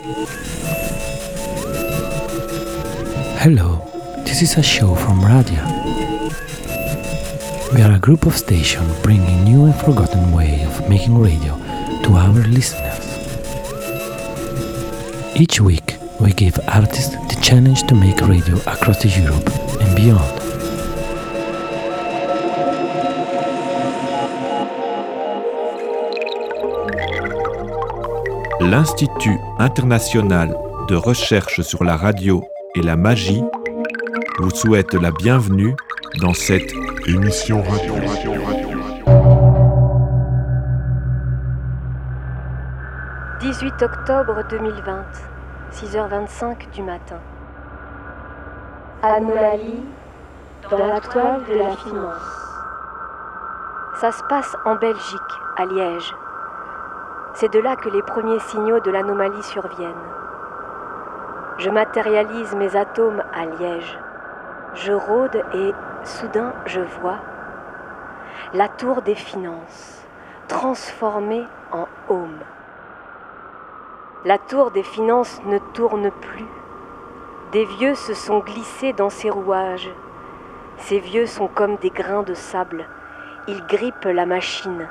Hello, this is a show from Radia. We are a group of stations bringing new and forgotten way of making radio to our listeners. Each week, we give artists the challenge to make radio across Europe and beyond. L'Institut international de recherche sur la radio et la magie vous souhaite la bienvenue dans cette émission radio. 18 octobre 2020, 6h25 du matin. Anomalie dans la toile de la finance. Ça se passe en Belgique, à Liège. C'est de là que les premiers signaux de l'anomalie surviennent. Je matérialise mes atomes à Liège. Je rôde et, soudain, je vois la tour des finances, transformée en home. La tour des finances ne tourne plus. Des vieux se sont glissés dans ses rouages. Ces vieux sont comme des grains de sable. Ils grippent la machine.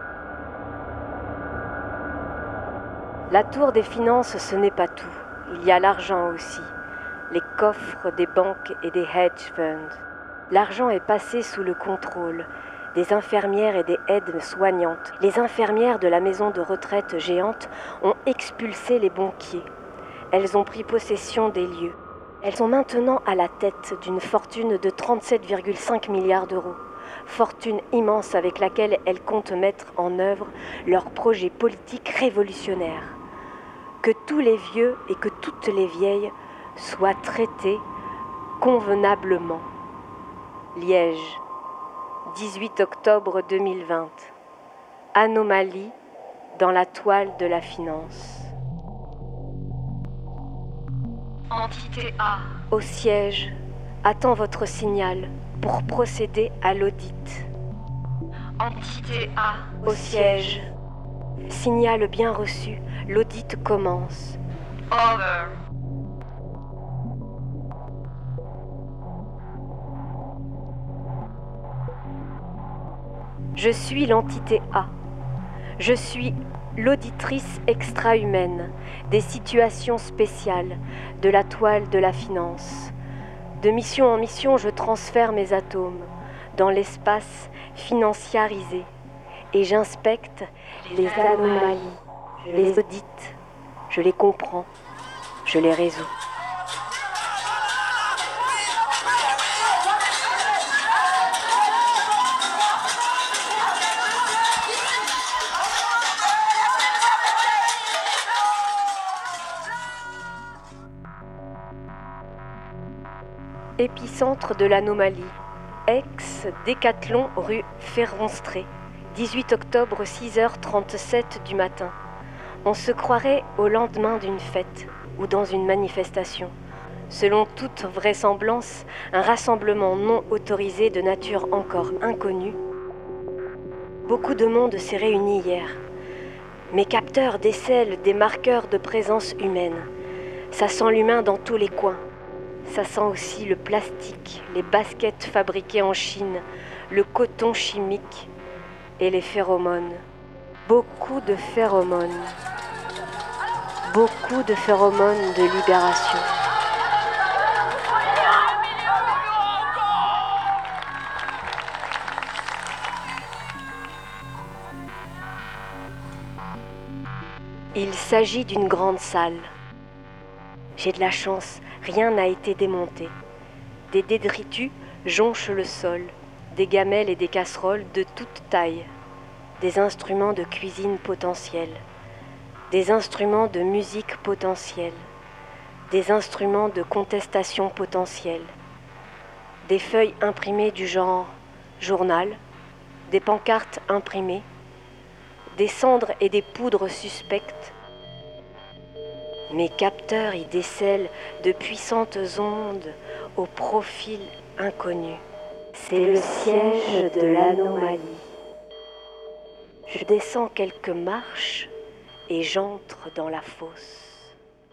La tour des finances, ce n'est pas tout. Il y a l'argent aussi. Les coffres des banques et des hedge funds. L'argent est passé sous le contrôle des infirmières et des aides soignantes. Les infirmières de la maison de retraite géante ont expulsé les banquiers. Elles ont pris possession des lieux. Elles sont maintenant à la tête d'une fortune de 37,5 milliards d'euros. Fortune immense avec laquelle elles comptent mettre en œuvre leurs projets politiques révolutionnaires. Que tous les vieux et que toutes les vieilles soient traités convenablement. Liège, 18 octobre 2020. Anomalie dans la toile de la finance. Entité A. Au siège, attend votre signal pour procéder à l'audit. Entité A. Au siège. Signal bien reçu, l'audit commence. Over. Je suis l'entité A. Je suis l'auditrice extra-humaine des situations spéciales de la toile de la finance. De mission en mission, je transfère mes atomes dans l'espace financiarisé et j'inspecte les anomalies. Je les audite, je les comprends, je les résous. Épicentre de l'anomalie, ex-Décathlon rue Ferronstré, 18 octobre 6h37 du matin. On se croirait au lendemain d'une fête ou dans une manifestation. Selon toute vraisemblance, un rassemblement non autorisé de nature encore inconnue. Beaucoup de monde s'est réuni hier. Mes capteurs décèlent des marqueurs de présence humaine. Ça sent l'humain dans tous les coins. Ça sent aussi le plastique, les baskets fabriquées en Chine, le coton chimique et les phéromones. Beaucoup de phéromones. Beaucoup de phéromones de libération. Il s'agit d'une grande salle. J'ai de la chance, rien n'a été démonté. Des détritus jonchent le sol, des gamelles et des casseroles de toute taille, des instruments de cuisine potentiels, des instruments de musique potentiels, des instruments de contestation potentiels, des feuilles imprimées du genre journal, des pancartes imprimées, des cendres et des poudres suspectes. Mes capteurs y décèlent de puissantes ondes au profil inconnu. C'est le siège de l'anomalie. Je descends quelques marches et j'entre dans la fosse.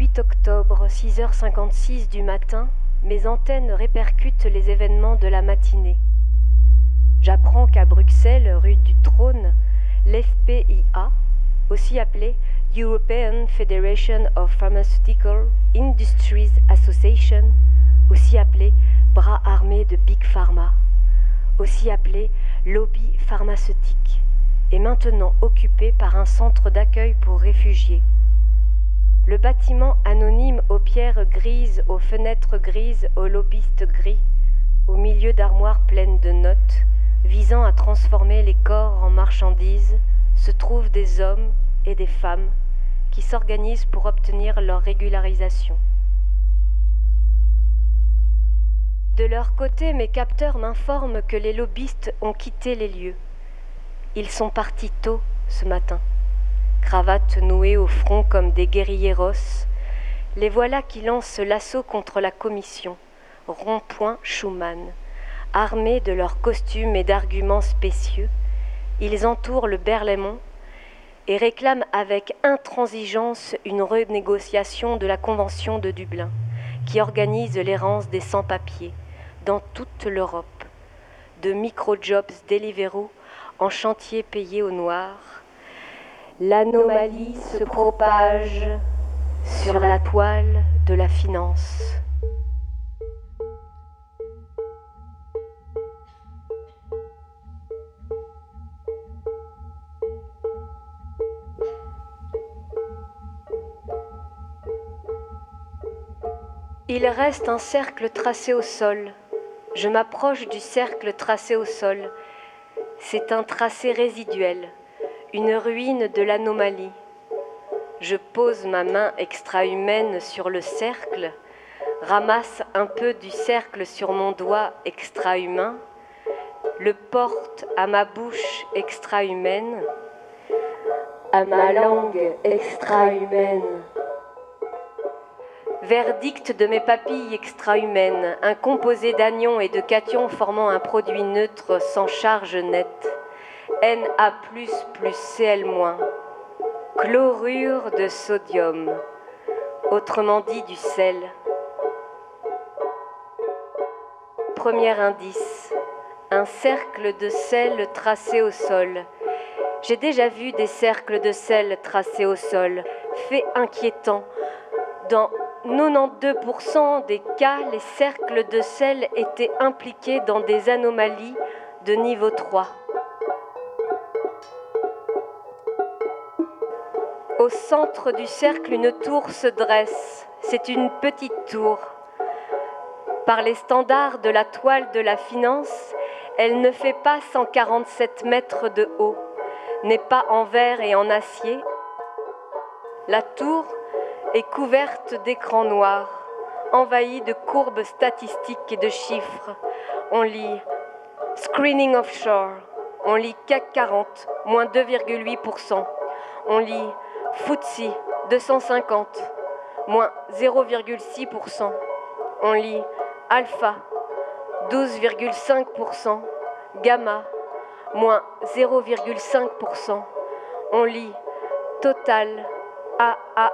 18 octobre, 6h56 du matin, mes antennes répercutent les événements de la matinée. J'apprends qu'à Bruxelles, rue du Trône, l'FPIA, aussi appelée European Federation of Pharmaceutical Industries Association, aussi appelée bras armé de Big Pharma, aussi appelé lobby pharmaceutique, est maintenant occupé par un centre d'accueil pour réfugiés. Le bâtiment anonyme aux pierres grises, aux fenêtres grises, aux lobbyistes gris, au milieu d'armoires pleines de notes, visant à transformer les corps en marchandises, se trouvent des hommes et des femmes qui s'organisent pour obtenir leur régularisation. De leur côté, mes capteurs m'informent que les lobbyistes ont quitté les lieux. Ils sont partis tôt ce matin, cravates nouées au front comme des guérilleros. Les voilà qui lancent l'assaut contre la commission, rond-point Schuman. Armés de leurs costumes et d'arguments spécieux, ils entourent le Berlaymont et réclament avec intransigeance une renégociation de la Convention de Dublin, qui organise l'errance des sans-papiers dans toute l'Europe, de micro-jobs Deliveroo en chantier payé au noir. L'anomalie se propage sur la toile de la finance. Il reste un cercle tracé au sol. Je m'approche du cercle tracé au sol. C'est un tracé résiduel, une ruine de l'anomalie. Je pose ma main extra-humaine sur le cercle, ramasse un peu du cercle sur mon doigt extra-humain, le porte à ma bouche extra-humaine, à ma langue extra-humaine. Verdict de mes papilles extra-humaines, un composé d'anions et de cations formant un produit neutre sans charge nette, Na++ Cl-, chlorure de sodium, autrement dit du sel. Premier indice, un cercle de sel tracé au sol. J'ai déjà vu des cercles de sel tracés au sol, fait inquiétant. Dans 92% des cas, les cercles de sel étaient impliqués dans des anomalies de niveau 3. Au centre du cercle, une tour se dresse. C'est une petite tour. Par les standards de la toile de la finance, elle ne fait pas 147 mètres de haut, n'est pas en verre et en acier. La tour est couverte d'écrans noirs, envahie de courbes statistiques et de chiffres. On lit Screening Offshore, on lit CAC 40, moins 2,8%. On lit FTSE 250, moins 0,6%. On lit Alpha, 12,5%. Gamma, moins 0,5%. On lit Total, AA+.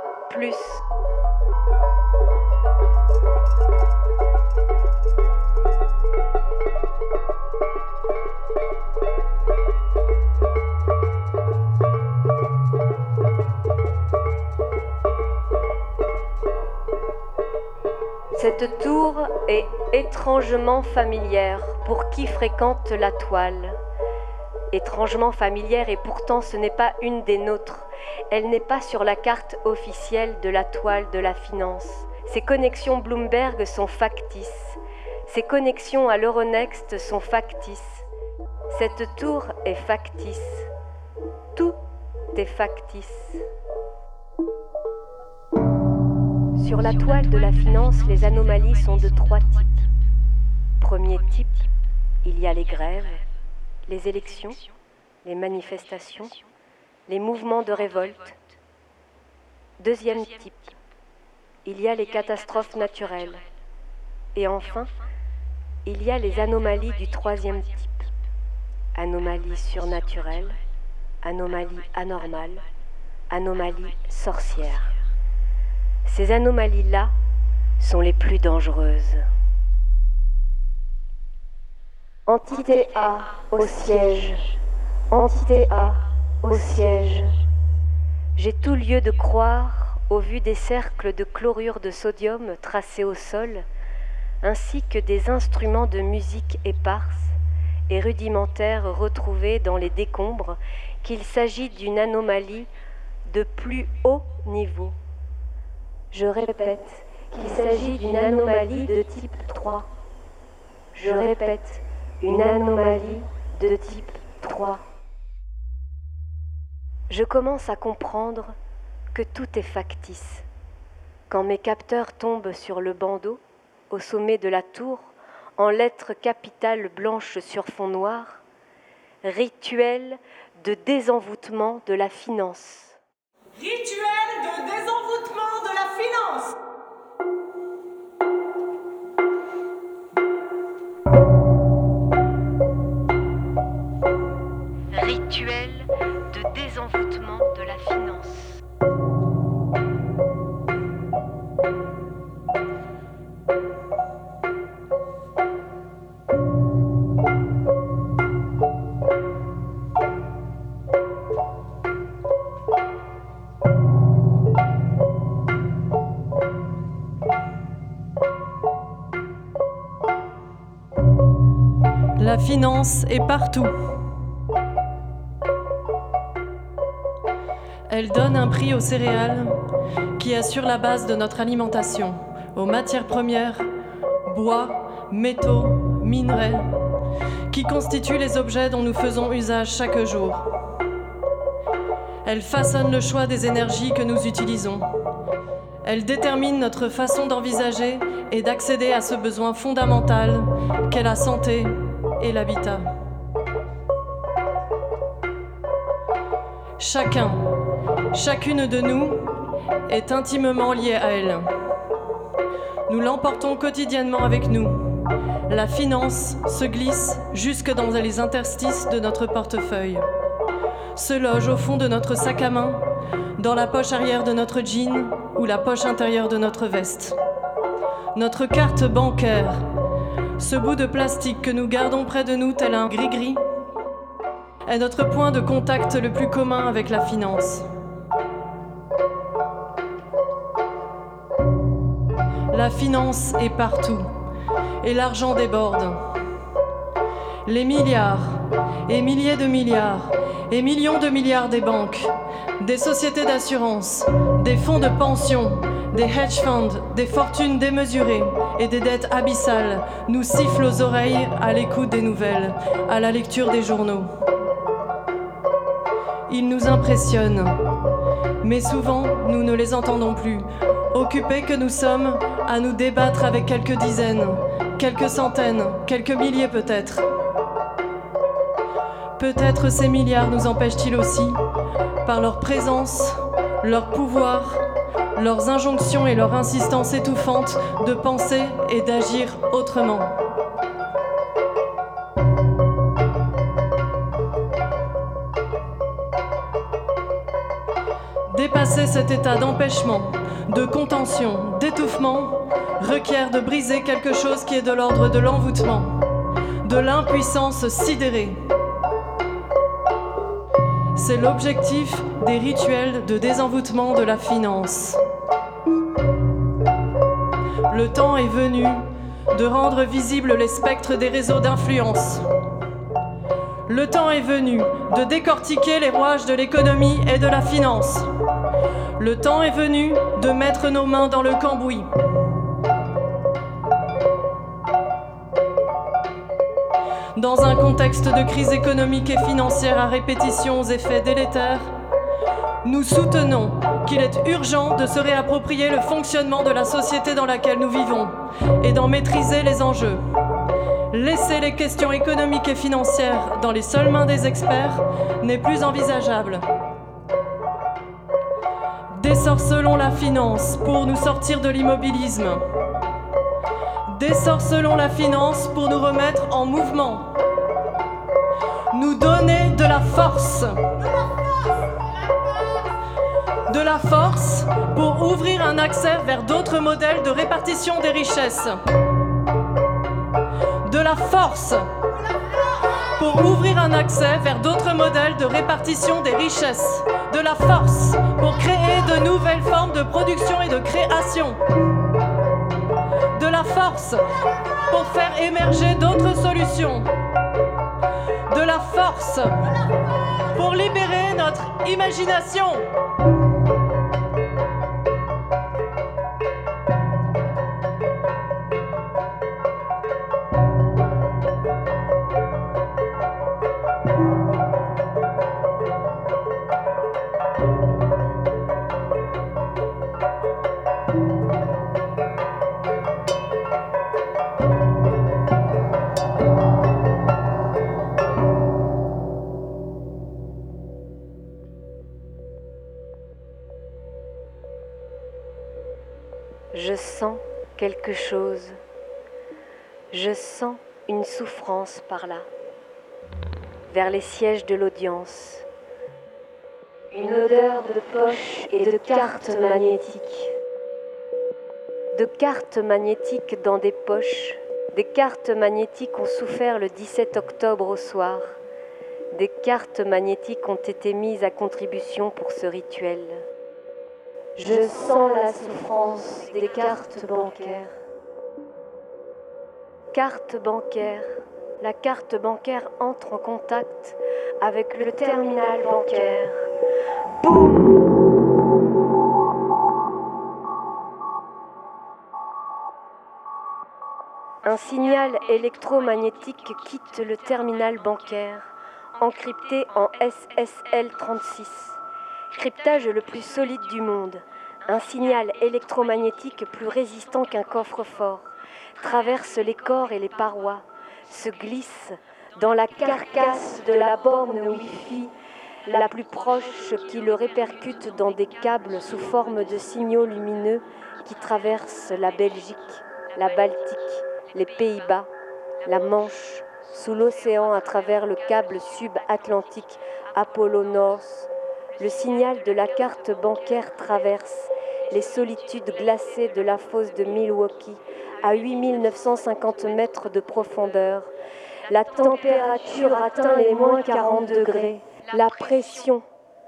Cette tour est étrangement familière pour qui fréquente la toile. Étrangement familière et pourtant ce n'est pas une des nôtres. Elle n'est pas sur la carte officielle de la toile de la finance. Ses connexions Bloomberg sont factices. Ses connexions à l'Euronext sont factices. Cette tour est factice. Tout est factice. Sur la toile de la finance, les anomalies sont de 3 types. Premier type, il y a les grèves, les élections, les manifestations, les mouvements de révolte. Deuxième type, il y a les catastrophes naturelles. Et enfin, il y a les anomalies du troisième type. Anomalies surnaturelles, anomalies anormales, anomalies sorcières. Ces anomalies-là sont les plus dangereuses. Entité A au siège. Entité A au siège. J'ai tout lieu de croire, au vu des cercles de chlorure de sodium tracés au sol, ainsi que des instruments de musique éparses et rudimentaires retrouvés dans les décombres, qu'il s'agit d'une anomalie de plus haut niveau. Je répète qu'il s'agit d'une anomalie de type 3. Je répète, une anomalie de type 3. Je commence à comprendre que tout est factice. Quand mes capteurs tombent sur le bandeau, au sommet de la tour, en lettres capitales blanches sur fond noir, rituel de désenvoûtement de la finance. Rituel de désenvoûtement de la finance. Rituel de désenvoûtement de la finance. La finance est partout. Elle donne un prix aux céréales qui assurent la base de notre alimentation, aux matières premières, bois, métaux, minerais, qui constituent les objets dont nous faisons usage chaque jour. Elle façonne le choix des énergies que nous utilisons. Elle détermine notre façon d'envisager et d'accéder à ce besoin fondamental qu'est la santé et l'habitat. Chacun, chacune de nous est intimement liée à elle. Nous l'emportons quotidiennement avec nous. La finance se glisse jusque dans les interstices de notre portefeuille, se loge au fond de notre sac à main, dans la poche arrière de notre jean ou la poche intérieure de notre veste. Notre carte bancaire, ce bout de plastique que nous gardons près de nous tel un gris-gris, est notre point de contact le plus commun avec la finance. La finance est partout et l'argent déborde. Les milliards et milliers de milliards et millions de milliards des banques, des sociétés d'assurance, des fonds de pension, des hedge funds, des fortunes démesurées et des dettes abyssales nous sifflent aux oreilles à l'écoute des nouvelles, à la lecture des journaux. Ils nous impressionnent, mais souvent nous ne les entendons plus, occupés que nous sommes à nous débattre avec quelques dizaines, quelques centaines, quelques milliers peut-être. Peut-être ces milliards nous empêchent-ils aussi, par leur présence, leur pouvoir, leurs injonctions et leur insistance étouffante de penser et d'agir autrement. Dépasser cet état d'empêchement, de contention, d'étouffement, requiert de briser quelque chose qui est de l'ordre de l'envoûtement, de l'impuissance sidérée. C'est l'objectif des rituels de désenvoûtement de la finance. Le temps est venu de rendre visibles les spectres des réseaux d'influence. Le temps est venu de décortiquer les rouages de l'économie et de la finance. Le temps est venu de mettre nos mains dans le cambouis. Dans un contexte de crise économique et financière à répétition aux effets délétères, nous soutenons qu'il est urgent de se réapproprier le fonctionnement de la société dans laquelle nous vivons et d'en maîtriser les enjeux. Laisser les questions économiques et financières dans les seules mains des experts n'est plus envisageable. Désorcelons la finance pour nous sortir de l'immobilisme. Désorcelons la finance pour nous remettre en mouvement. Nous donner de la force. De la force pour ouvrir un accès vers d'autres modèles de répartition des richesses. De la force pour ouvrir un accès vers d'autres modèles de répartition des richesses. De la force pour créer de nouvelles formes de production et de création. De la force pour faire émerger d'autres solutions. De la force pour libérer notre imagination. Je sens quelque chose. Je sens une souffrance par là, vers les sièges de l'audience. Une odeur de poche et de cartes magnétiques. De cartes magnétiques dans des poches. Des cartes magnétiques ont souffert le 17 octobre au soir. Des cartes magnétiques ont été mises à contribution pour ce rituel. Je sens la souffrance des cartes bancaires. Carte bancaire. La carte bancaire entre en contact avec le terminal bancaire. Boum! Un signal électromagnétique quitte le terminal bancaire, encrypté en SSL 36. Cryptage le plus solide du monde. Un signal électromagnétique plus résistant qu'un coffre-fort traverse les corps et les parois, se glisse dans la carcasse de la borne Wi-Fi la plus proche qui le répercute dans des câbles sous forme de signaux lumineux qui traversent la Belgique, la Baltique, les Pays-Bas, la Manche, sous l'océan à travers le câble subatlantique Apollo North. Le signal de la carte bancaire traverse les solitudes glacées de la fosse de Milwaukee à 8950 mètres de profondeur. La température atteint les moins 40 degrés. La pression,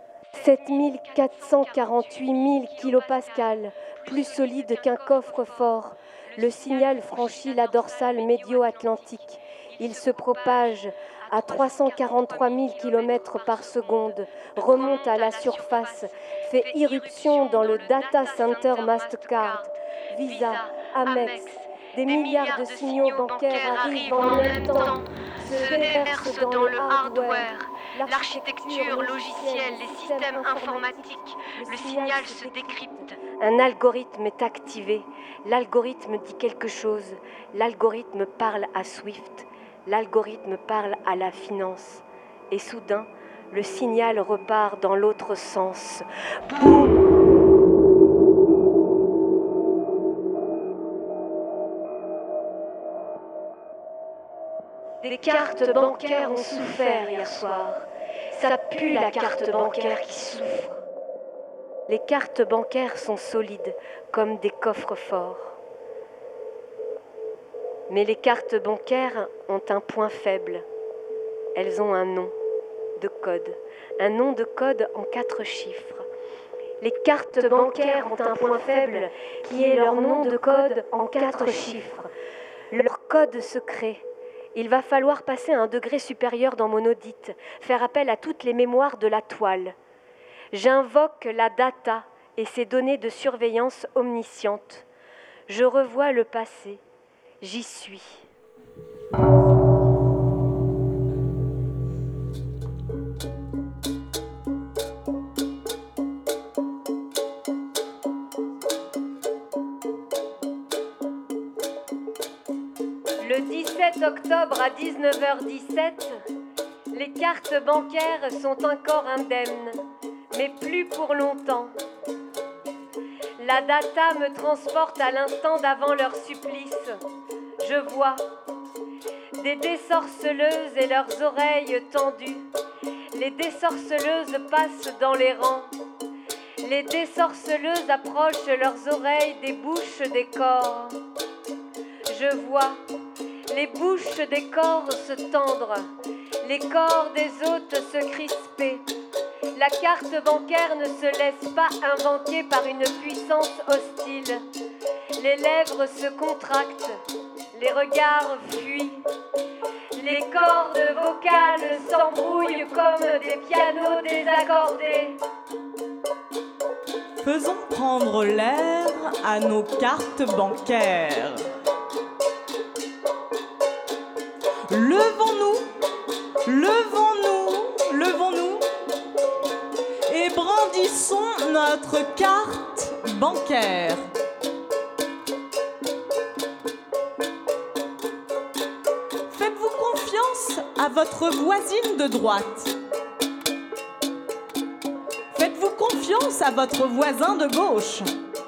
7448 000 kilopascales, plus solide qu'un coffre-fort. Le signal franchit la dorsale médio-atlantique. Il se propage à 343 000 km par seconde, remonte à la surface, fait irruption dans le data center Mastercard, Visa, Amex. Des milliards de signaux bancaires arrivent en même temps, se déversent dans le hardware, l'architecture logicielle, les systèmes informatiques, le signal se décrypte. Un algorithme est activé, l'algorithme dit quelque chose, l'algorithme parle à Swift, l'algorithme parle à la finance. Et soudain, le signal repart dans l'autre sens. Boum! Des cartes bancaires ont souffert hier soir. Ça pue la carte bancaire qui souffre. Les cartes bancaires sont solides comme des coffres forts. Mais les cartes bancaires ont un point faible. Elles ont un nom de code. Un nom de code en 4 chiffres. Les cartes bancaires ont un point faible qui est leur nom de code en 4 chiffres. Leur code secret. Il va falloir passer à un degré supérieur dans mon audit, faire appel à toutes les mémoires de la toile. J'invoque la data et ses données de surveillance omniscientes. Je revois le passé. J'y suis. Le 17 octobre à 19h17, les cartes bancaires sont encore indemnes, mais plus pour longtemps. La data me transporte à l'instant d'avant leur supplice. Je vois des désorceleuses et leurs oreilles tendues. Les désorceleuses passent dans les rangs. Les désorceleuses approchent leurs oreilles des bouches des corps. Je vois les bouches des corps se tendre, les corps des hôtes se crisper. La carte bancaire ne se laisse pas inventer par une puissance hostile. Les lèvres se contractent, les regards fuient. Les cordes vocales s'embrouillent comme des pianos désaccordés. Faisons prendre l'air à nos cartes bancaires. Levons-nous, levons-nous, levons-nous et brandissons notre carte bancaire. Faites-vous confiance à votre voisine de droite. Faites-vous confiance à votre voisin de gauche.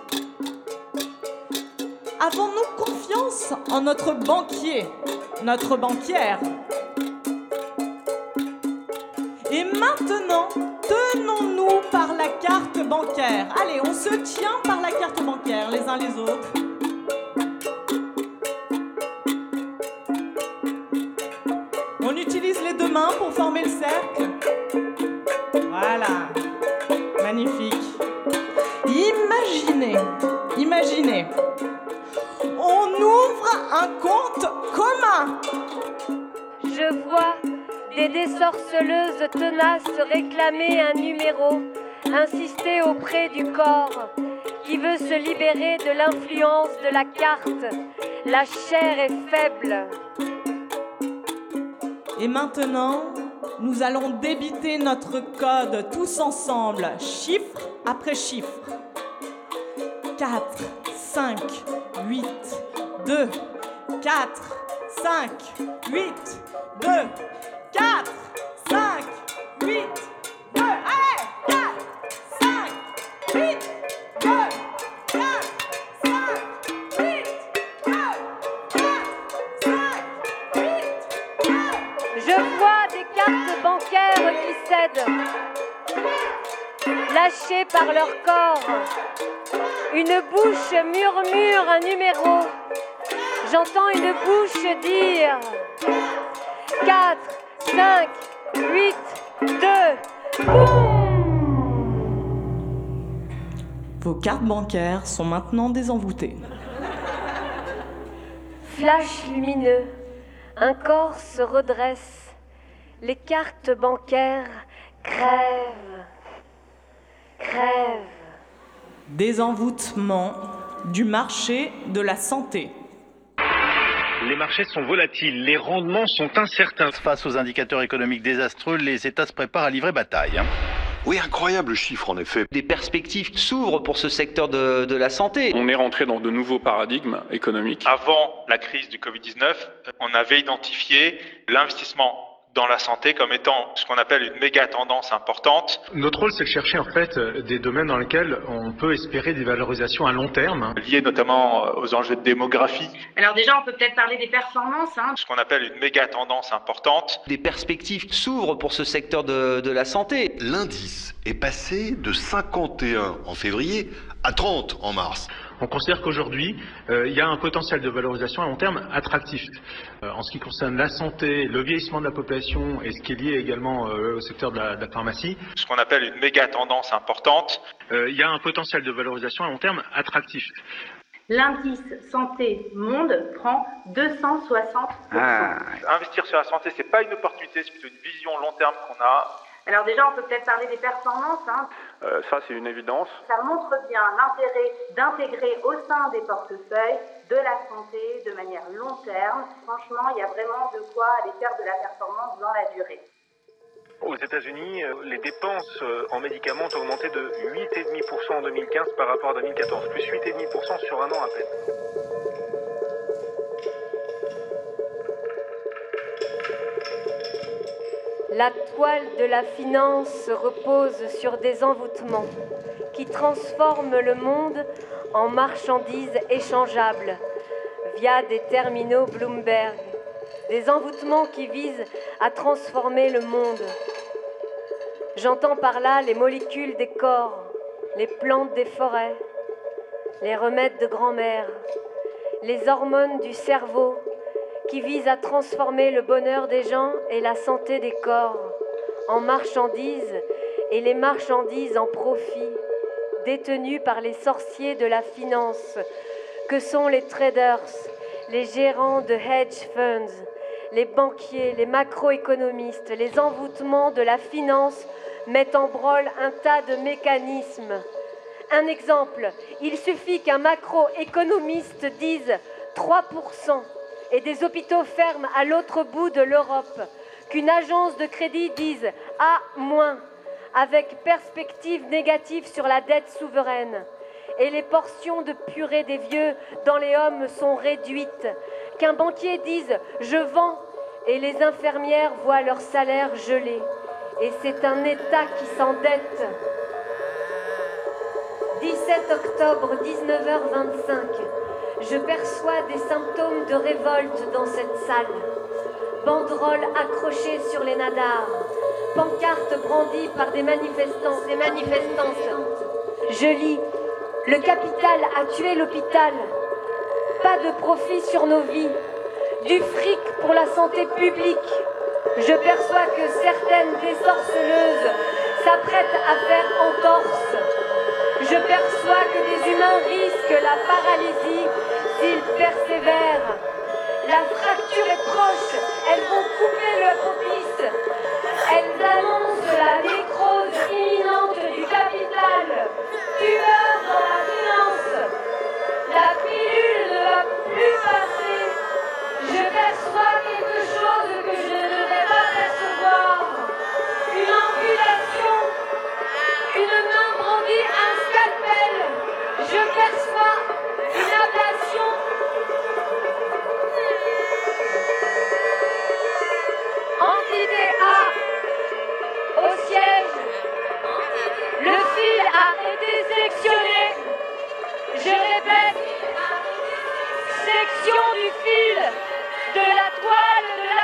Avons-nous confiance en notre banquier, notre banquière? Et maintenant, tenons-nous par la carte bancaire. Allez, on se tient par la carte bancaire, les uns les autres. On utilise les deux mains pour former le cercle. Voilà. Magnifique. Imaginez. On ouvre un compte commun. Je vois des désorceleuses tenaces réclamer un numéro, insister auprès du corps qui veut se libérer de l'influence de la carte. La chair est faible. Et maintenant, nous allons débiter notre code tous ensemble, chiffre après chiffre. 4, 5, 8, 2, 4, 5, 8, 2, 4, 5, 8, 2, allez, 4, 5, 8, 2, 4, 5, 8, 2, 4, 5, 8, 2. Je vois des cartes bancaires qui cèdent, lâchées par leur corps. Une bouche murmure un numéro. J'entends une bouche dire 4, 5, 8, 2, boum! Vos cartes bancaires sont maintenant désenvoûtées. Flash lumineux, un corps se redresse. Les cartes bancaires crèvent. Désenvoûtement du marché de la santé. Les marchés sont volatiles, les rendements sont incertains. Face aux indicateurs économiques désastreux, les États se préparent à livrer bataille. Oui, incroyable chiffre en effet. Des perspectives s'ouvrent pour ce secteur de la santé. On est rentré dans de nouveaux paradigmes économiques. Avant la crise du Covid-19, on avait identifié l'investissement dans la santé comme étant ce qu'on appelle une méga tendance importante. Notre rôle, c'est de chercher en fait des domaines dans lesquels on peut espérer des valorisations à long terme. Liées notamment aux enjeux de démographie. Alors déjà, on peut peut-être parler des performances. Ce qu'on appelle une méga tendance importante. Des perspectives s'ouvrent pour ce secteur de la santé. L'indice est passé de 51 en février à 30 en mars. On considère qu'aujourd'hui, il y a un potentiel de valorisation à long terme attractif. En ce qui concerne la santé, le vieillissement de la population et ce qui est lié également au secteur de la pharmacie. Ce qu'on appelle une méga tendance importante. Il y a un potentiel de valorisation à long terme attractif. L'indice santé monde prend 260%. Investir sur la santé, c'est pas une opportunité, c'est plutôt une vision long terme qu'on a. Alors déjà, on peut peut-être parler des performances. Ça, c'est une évidence. Ça montre bien l'intérêt d'intégrer au sein des portefeuilles de la santé de manière long terme. Franchement, il y a vraiment de quoi aller faire de la performance dans la durée. Aux États-Unis, les dépenses en médicaments ont augmenté de 8,5% en 2015 par rapport à 2014, plus 8,5% sur un an à peine. La toile de la finance repose sur des envoûtements qui transforment le monde en marchandises échangeables via des terminaux Bloomberg. Des envoûtements qui visent à transformer le monde. J'entends par là les molécules des corps, les plantes des forêts, les remèdes de grand-mère, les hormones du cerveau qui visent à transformer le bonheur des gens et la santé des corps en marchandises et les marchandises en profit, détenues par les sorciers de la finance que sont les traders, les gérants de hedge funds, les banquiers, les macroéconomistes, les envoûtements de la finance mettent en branle un tas de mécanismes. Un exemple, il suffit qu'un macroéconomiste dise 3% et des hôpitaux ferment à l'autre bout de l'Europe, qu'une agence de crédit dise A-, avec perspective négative sur la dette souveraine, et les portions de purée des vieux dans les hommes sont réduites, qu'un banquier dise « je vends » et les infirmières voient leur salaire gelé. Et c'est un État qui s'endette. 17 octobre, 19h25. Je perçois des symptômes de révolte dans cette salle. Banderoles accrochées sur les nadars. Pancartes brandies par des manifestants. Je lis « Le capital a tué l'hôpital. Pas de profit sur nos vies. Du fric pour la santé publique. Je perçois que certaines désorceleuses s'apprêtent à faire entorse. Je perçois que des humains risquent la paralysie s'ils persévèrent. La fracture est proche, elles vont couper le potis. Elles annoncent la nécrose imminente du capital, tueur dans la finance. La pilule ne va plus passer. Je perçois quelque chose que je ne devrais pas percevoir. Une amputation. Une main brandit un scalpel. Je perçois une ablation. Entité A. Au siège. Le fil a été sélectionné. Je répète. Section du fil. De la toile de la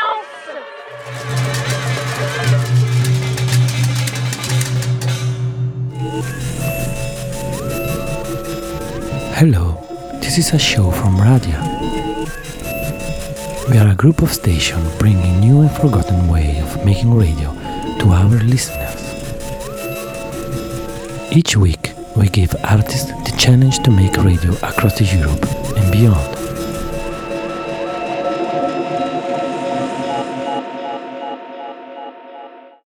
finance. Hello, this is a show from Radia. We are a group of stations bringing new and forgotten way of making radio to our listeners. Each week, we give artists the challenge to make radio across Europe and beyond.